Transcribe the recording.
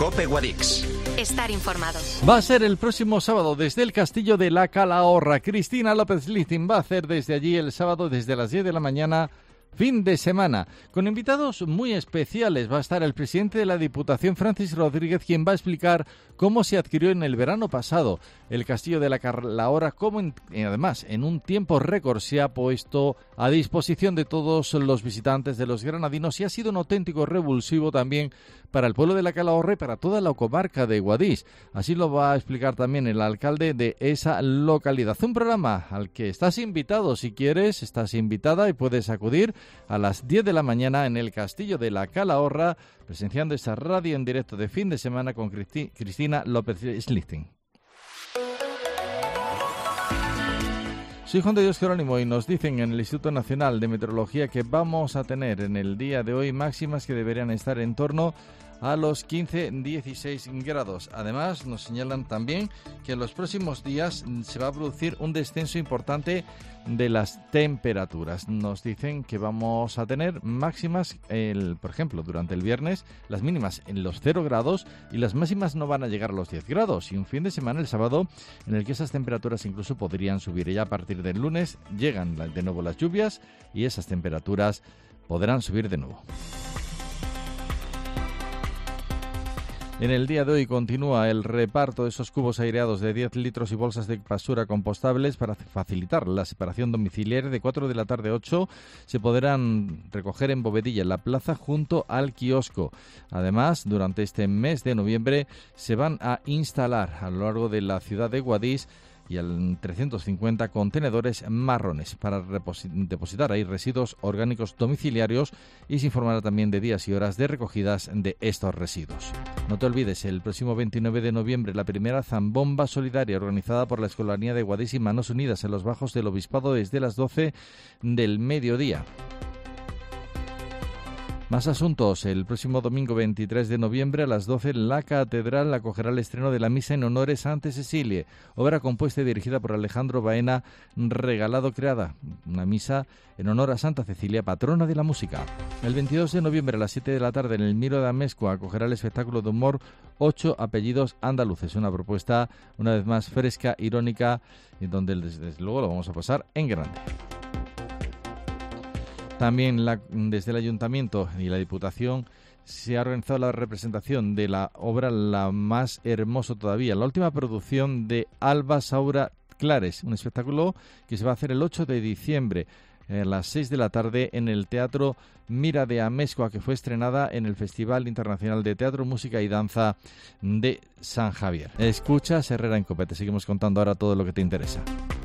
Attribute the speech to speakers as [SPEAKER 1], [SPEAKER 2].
[SPEAKER 1] COPE Guadix.
[SPEAKER 2] Estar informado.
[SPEAKER 3] Va a ser el próximo sábado desde el Castillo de la Calahorra. Cristina López Listing va a hacer desde allí el sábado desde las 10 de la mañana. Fin de semana, con invitados muy especiales. Va a estar el presidente de la Diputación, Francis Rodríguez, quien va a explicar cómo se adquirió en el verano pasado el Castillo de la Calahorra, cómo además en un tiempo récord se ha puesto a disposición de todos los visitantes, de los granadinos, y ha sido un auténtico revulsivo también para el pueblo de la Calahorra y para toda la comarca de Guadix. Así lo va a explicar también el alcalde de esa localidad. Un programa al que estás invitado, si quieres, estás invitada y puedes acudir a las 10 de la mañana en el Castillo de la Calahorra, presenciando esa radio en directo de fin de semana con Cristina López Listing. Soy Juan de Dios Jerónimo y nos dicen en el Instituto Nacional de Meteorología que vamos a tener en el día de hoy máximas que deberían estar en torno a los 15-16 grados. Además, nos señalan también que en los próximos días se va a producir un descenso importante de las temperaturas. Nos dicen que vamos a tener máximas, por ejemplo, durante el viernes, las mínimas en los 0 grados y las máximas no van a llegar a los 10 grados. Y un fin de semana, el sábado, en el que esas temperaturas incluso podrían subir. Y ya a partir del lunes llegan de nuevo las lluvias y esas temperaturas podrán subir de nuevo. En el día de hoy continúa el reparto de esos cubos aireados de 10 litros y bolsas de basura compostables para facilitar la separación domiciliaria. De 4 de la tarde a 8 se podrán recoger en Bovedilla, en la plaza, junto al kiosco. Además, durante este mes de noviembre se van a instalar a lo largo de la ciudad de Guadix y al 350 contenedores marrones para depositar ahí residuos orgánicos domiciliarios, y se informará también de días y horas de recogidas de estos residuos. No te olvides, el próximo 29 de noviembre, la primera zambomba solidaria organizada por la Escolanía de Guadix y Manos Unidas en los Bajos del Obispado desde las 12 del mediodía. Más asuntos. El próximo domingo 23 de noviembre a las 12 la Catedral acogerá el estreno de la Misa en Honor a Santa Cecilia, obra compuesta y dirigida por Alejandro Baena Regalado Creada, una misa en honor a Santa Cecilia, patrona de la música. El 22 de noviembre a las 7 de la tarde en el Miro de Amezcua acogerá el espectáculo de humor 8 apellidos andaluces, una propuesta una vez más fresca, irónica, y donde desde luego lo vamos a pasar en grande. También desde el Ayuntamiento y la Diputación se ha organizado la representación de la obra La Más Hermoso Todavía, la última producción de Alba Saura Clares, un espectáculo que se va a hacer el 8 de diciembre a las 6 de la tarde en el Teatro Mira de Amezcua, que fue estrenada en el Festival Internacional de Teatro, Música y Danza de San Javier. Escucha Herrera en COPE, te seguimos contando ahora todo lo que te interesa.